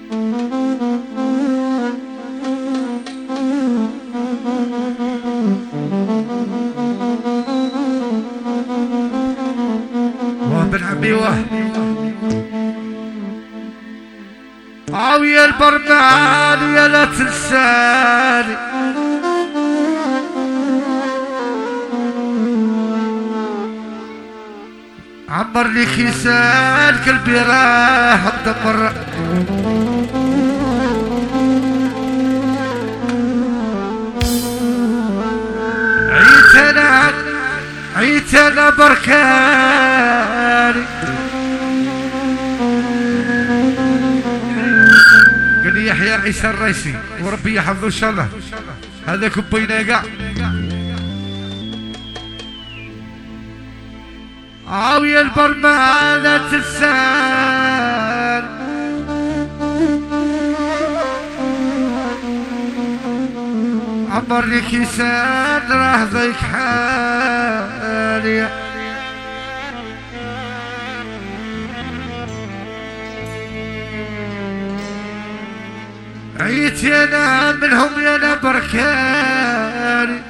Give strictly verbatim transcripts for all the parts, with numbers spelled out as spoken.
بن عمي واه او يا البرمان يا لا تنساني عمر لي كيسان قلبي راه مدمر عيت انا عيت انا بركاني قال لي يحيى عيسى الرئيسي وربي يحفظه ان شاء الله هذاك بينا كاع عاوية البرمانة تنسان عمر لي كيسان راه ضيق حالي عيت يانا منهم يانا بركاني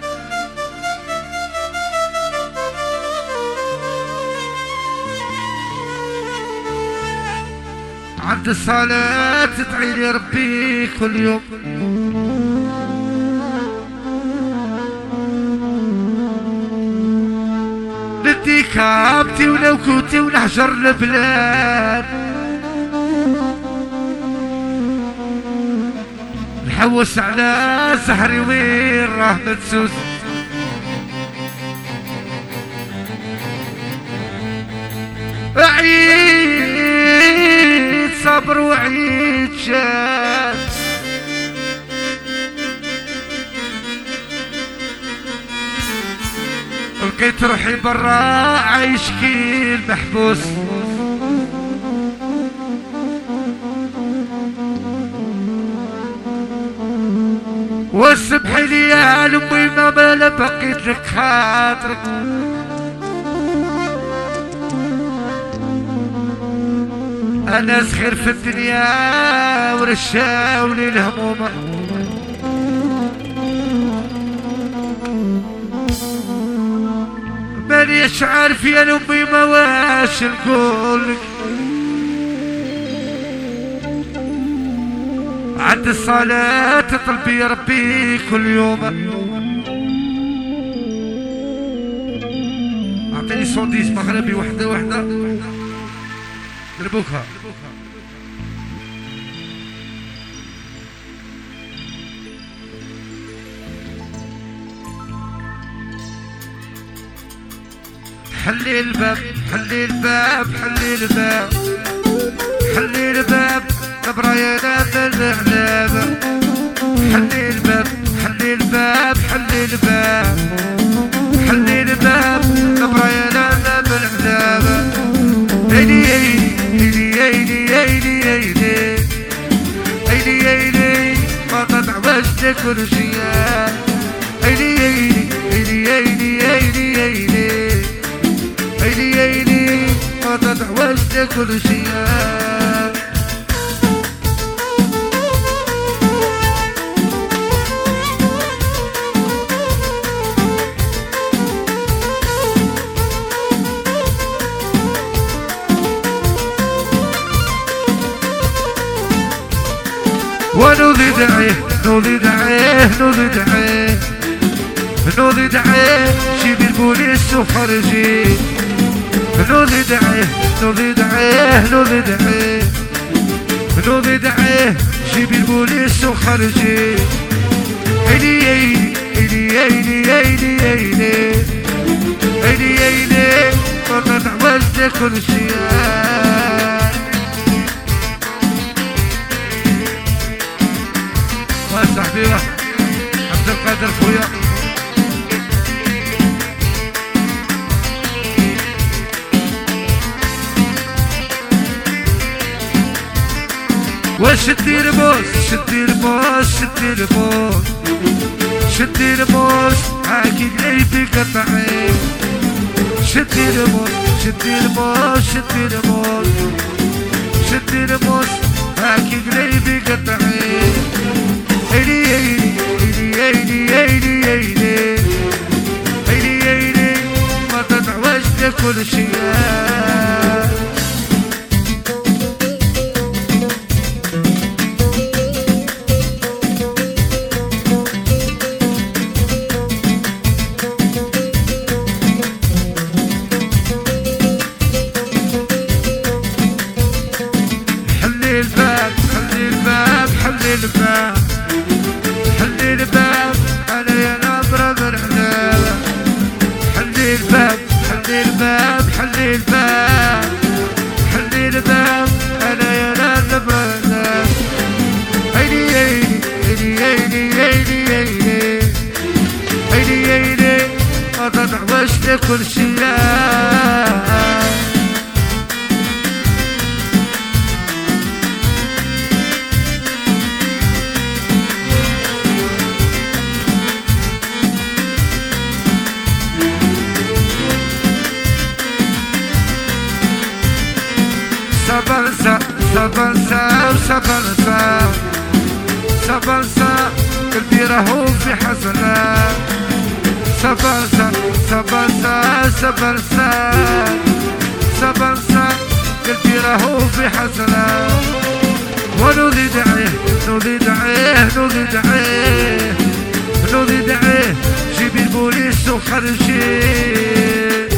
عند الصلاة تدعي لي ربي كل يوم ندي كابتي ولو كوتي ونحجر البلاد نحوس على سحري وين راه مدسوس عيد صبر وعيد شاب لقيت روحي برا عايش كي محبوس والسبح لي يا امي ما بلا بقيت لك خاطرك انا صغير في الدنيا ورشاولي الهمومه مانيش عارف يا امي ما واش نقولك عند الصلاة طلبي يا ربي كل يوم اعطيني صونديس مغربي وحده وحده دربوكها حلي الباب حلي الباب حلي الباب حلي الباب براينا بالعذاب حلي الباب حلي الباب حلي الباب حلي الباب براينا بالعذاب ايدي ايدي ايدي ايدي ايدي ايدي ايدي ما تدعوش كل شيء ايدي ايدي ايدي ايدي ايدي ايدي ايدي ايدي ما تدعوش كل شيء ونوضي دعيه نوضي دعيه نوضي دعيه نوضي دعيه جيبي البوليس وخرجي نوضي دعيه نوضي دعيه نوضي دعيه نوضي دعيه جيبي البوليس وخرجي ايدي ايدي ايدي ايدي ايدي ايدي ايدي ايدي ما تدعوش كل شيء صاحبي عبد القادر خويا واش دير بوس شدي البوس شدي البوس شدي البوس عاكي قلبي قطعي شدي البوس شدي البوس شدي البوس شدي البوس عاكي حلي الباب حلي الباب انا يا نظرة بالحلال حلي الباب حلي الباب حلي الباب حلي الباب انا يا نظرة بالحلال عيني عيني عيني عيني عيني عيني عيني ما تنعوش لكل شيء سبنسا سبنسا وسبنسا سبنسا قلبي راهو في حسنة سبنسا سبنسا سبنسا سبنسا قلبي راهو في حسنة ونودي دعيه نودي دعيه نودي دعيه نودي دعيه جيبي البوليس وخرجيه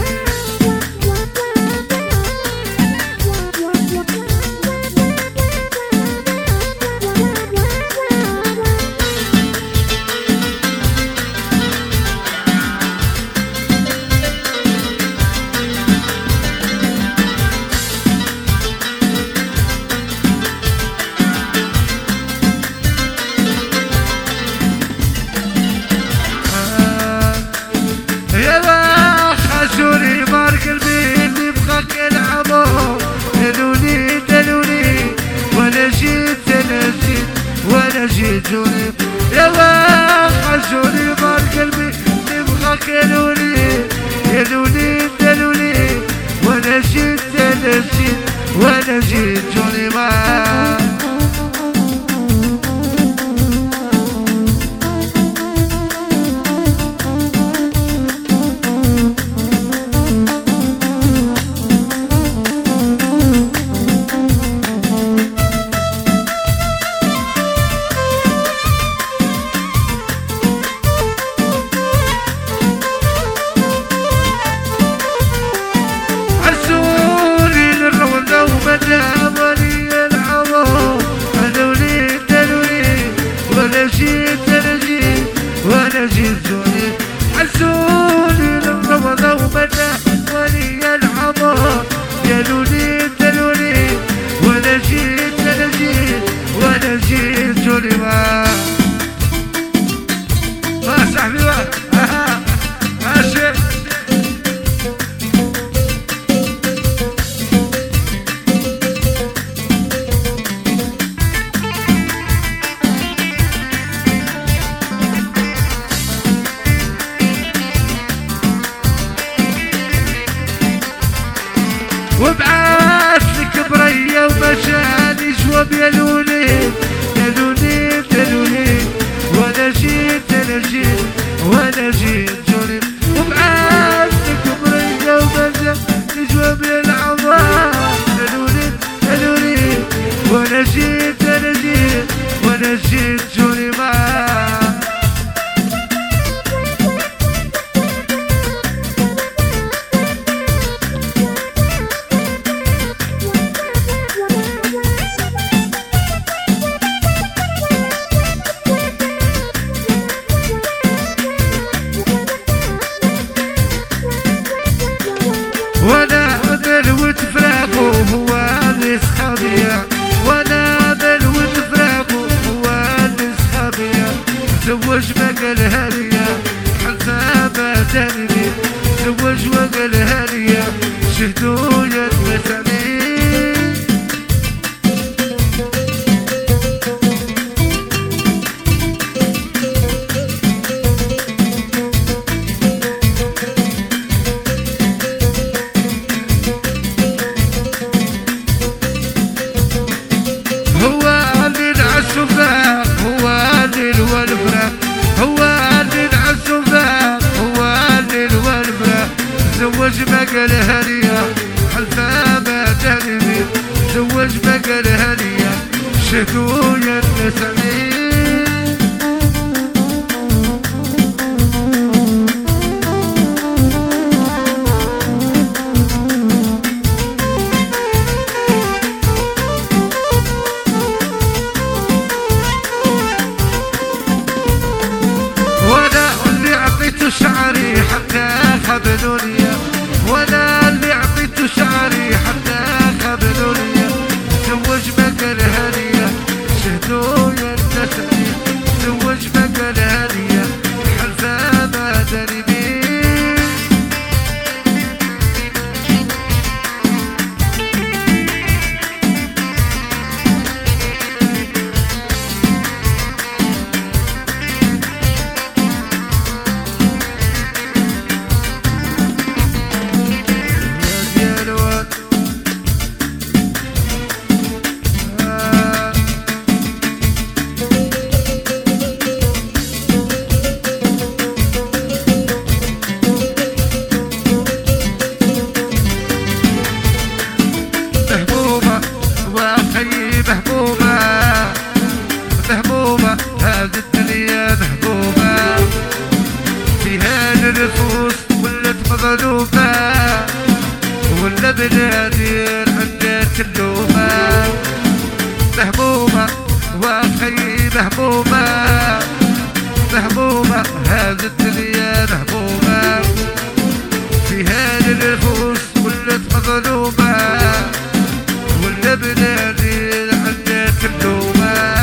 جيتوني يا وحشوني مال قلبي نبغاك يلوني يلوني دلوني وانا جيت انا جيت وانا جيت جوني ما وبعث لك برية ومشاني جواب يلوني يلوني يلوني وانا جيت انا جيت وانا جيت جوني وبعث لك برية ومشاني جواب يلعبها يلوني يلوني وانا جيت انا جيت وانا جيت جوني ما وانا بلوت فراقو هو اللي صحابيا وانا بلوت فراقو هو اللي صحابيا زوج بقى الهرية حسابة تاني زوج وقى الهرية شهدوا يا المثالي زوج بقى الهرية حسابة تهني زوج بقى الهرية شهدوا يا المثالي مهمومة مهمومة هذه الدنيا مهمومة فيها النفوس ولت مظلومة ولا بنادر عندها تلومة مهمومة واخي مهمومة مهمومة هذه الدنيا مهمومة فيها النفوس ولت مظلومة ولا بنادر عندها تلومة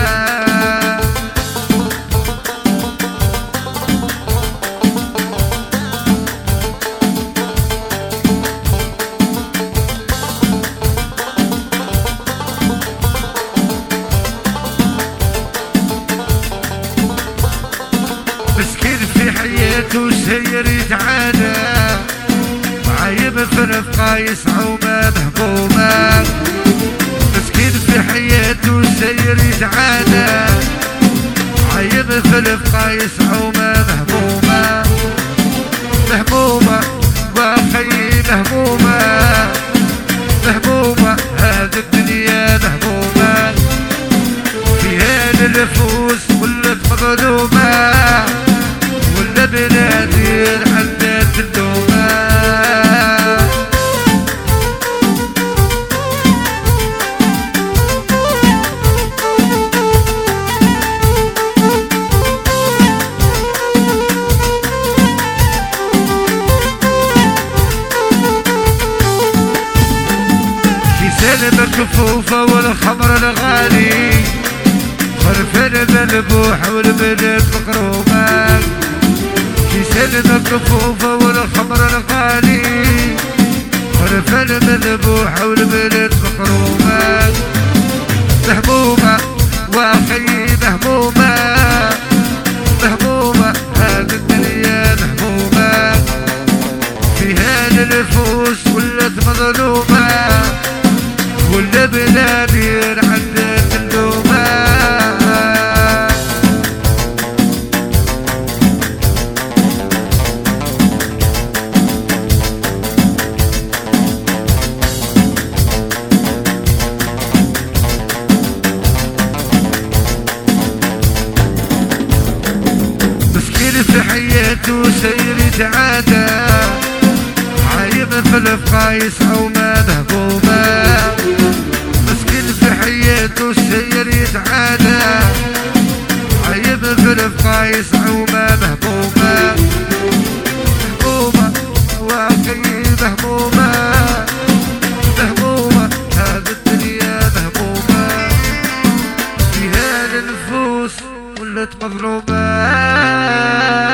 مسكين في حياته سير يتعانى عايب في رفقة يسعى وما مهمومة مسكين في حياته سير يتعانى عايب في رفقة يسعى وما مهمومة مهمومة واخي مهمومة مهمومة هذه الدنيا مهمومة فيها النفوس ولت مظلومة ولا بنادر عندها تلومة كيسان مكفوفة والخمر الغالي خرفان مذبوح والبنات مقرومة كيسان مكفوفة والخمر الغالي خرفان مذبوح والبنات مقرومة مهمومة واخي مهمومة مهمومة هذه الدنيا مهمومة فيها النفوس ولت مظلومة ولا بنادر عندها تلومة مسكين في حياته سير يتعادى عايب في الرفقة يسعى وما مهمومة مسكين في حياته سير يتعادى عايب في الرفقة يسعى وما مهمومة مهمومة واخي مهمومة مهمومة هذه الدنيا مهمومة فيها النفوس ولت مظلومة